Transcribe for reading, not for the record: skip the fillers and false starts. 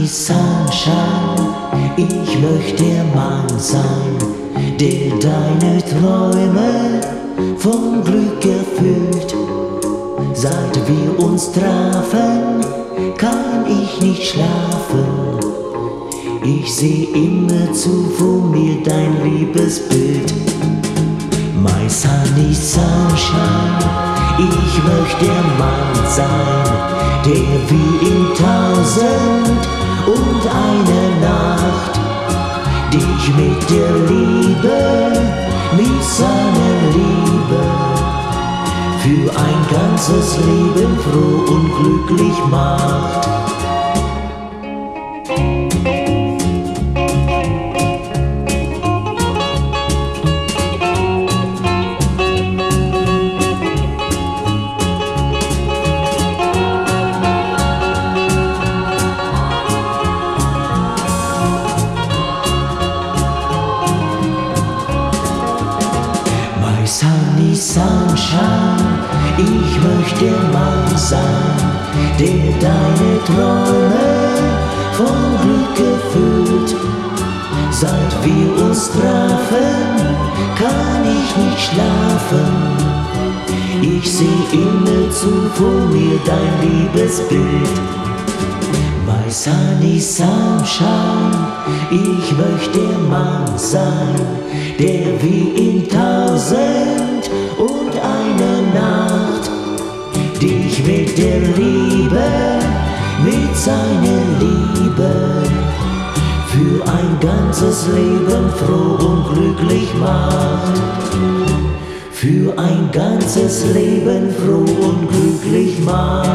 Sunshine, ich möchte der Mann sein, der deine Träume vom Glück erfüllt. Seit wir uns trafen, kann ich nicht schlafen. Ich seh immerzu vor mir dein Liebesbild. My sunny sunshine, ich möchte der Mann sein, der wie in 1001 Nacht dich mit der Liebe, mit seiner Liebe für ein ganzes Leben froh und glücklich macht. Sunny Sunshine, ich möchte der Mann sein, der deine Träume vom Glück erfüllt. Seit wir uns trafen, kann ich nicht schlafen. Ich seh immerzu vor mir dein Liebesbild. My sunny sunshine, ich möchte der Mann sein, der wie in 1001 Nacht dich mit der Liebe, mit seiner Liebe für ein ganzes Leben froh und glücklich macht. Für ein ganzes Leben froh und glücklich macht.